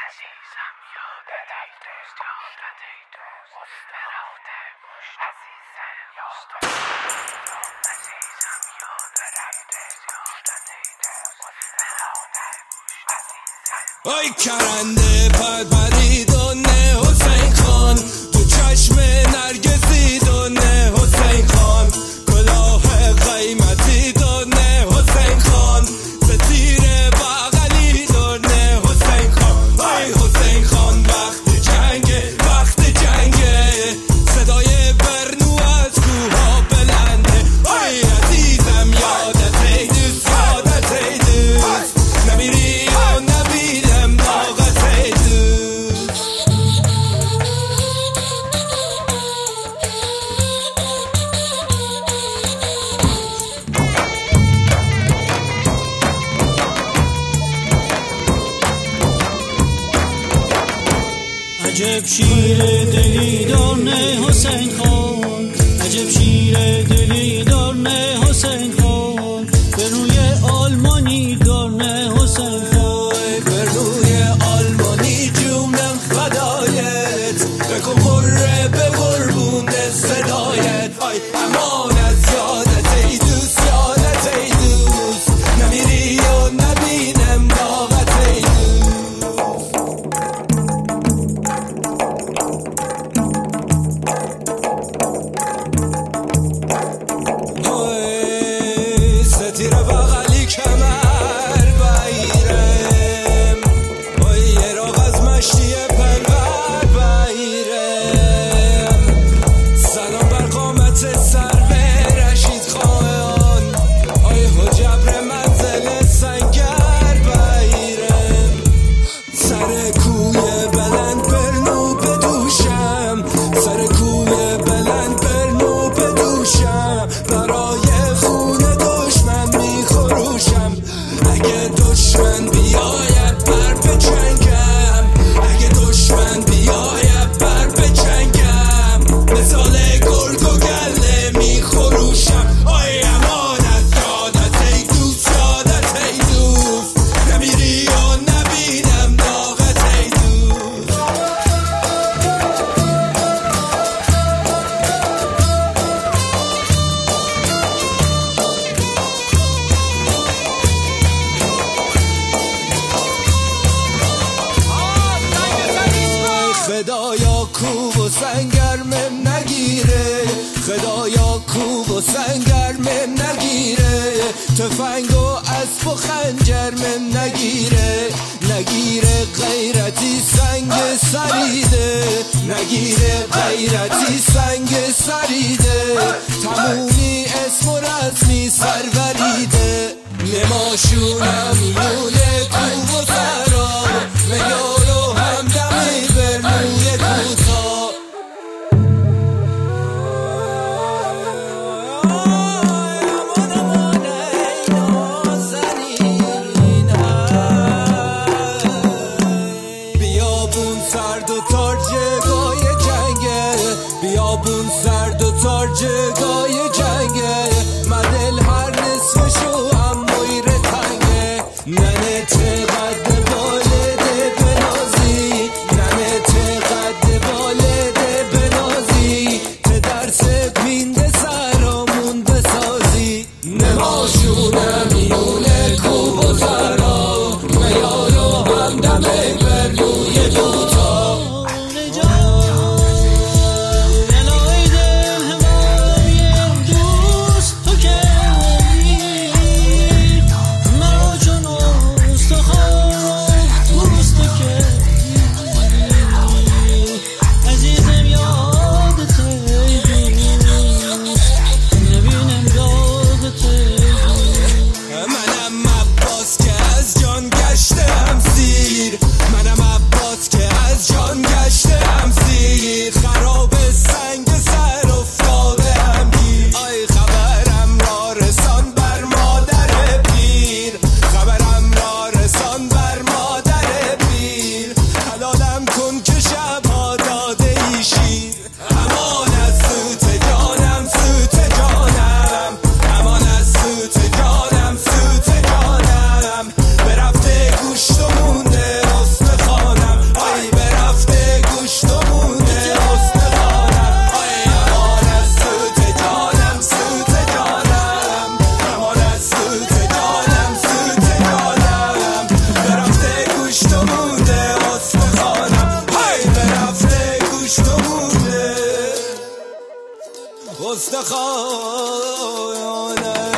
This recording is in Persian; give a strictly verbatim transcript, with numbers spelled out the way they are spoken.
ای کرنده پد پریدونه حسین خان، تو چشم نرگسی دونه حسین خان، کلاه قیمتی دونه حسین خان، به تیر بغلی دونه حسین خان. ای حسین خان وقت جنگه وقت جنگه، صدای برنو از کوها بلنده. ای عزیزم یادت ای دوست یادت ای دوست، نمیری و نبیدم طاقت ای دوست. عجب شیر دلی دارنه حسین خان، عجب شیر دلی دارنه حسین خان، به روی آلمانی دارنه حسین خان، به روی آلمانی جونم فدایت، بکن قره به قربون صدایت. آی امان از یادت ای دوست یادت ای دوست، نمیری و نبینم طاقت ای دوست. ستیر بغلی کمر بایرم، وای یه راغ از مشتی پرور بایرم، سلام بر قامت سر به رشید خان، آی حجبر منزل سنگر بایرم، سر کوی بلند برنو بدوشم، سر کوی بلند برنو بدوشم، برای خون دشمن میخروشم. اگه دشمن بیاید بر بجنگم، اگه دشمن بیاید بر بجنگم، مثال گرگ و گله میخروشم. آی امانت یادت ای دوست یادت ای دوست، نمیری و نبینم طاقت ای دوست. خدایا کوب و سنگرمم نگیره، خدایا کوب و سنگرمم نگیره، تفنگ و اسب و خنجرمم نگیره، نگیره غیرتی سنگ سریده، نگیره غیرتی سنگ سریده، تمومی اسم و رسمی سروریده، نماشونم میونه کوب و سرا، میار و همدمی برنوی کوتا. بیابون سرد و تار جگای جنگه، بیابون سرد و تار جگای جنگه، مدل هر نصفشو هم مویر تنگه، ننه چقدر بالده بنازی، ننه چقدر بالده بنازی، چه درست مینده سرامون بسازی، نماشونه میونه کوب و سرا، میار و همدمه برنوی دوتا. تو که مرا چون استخوان استخوانه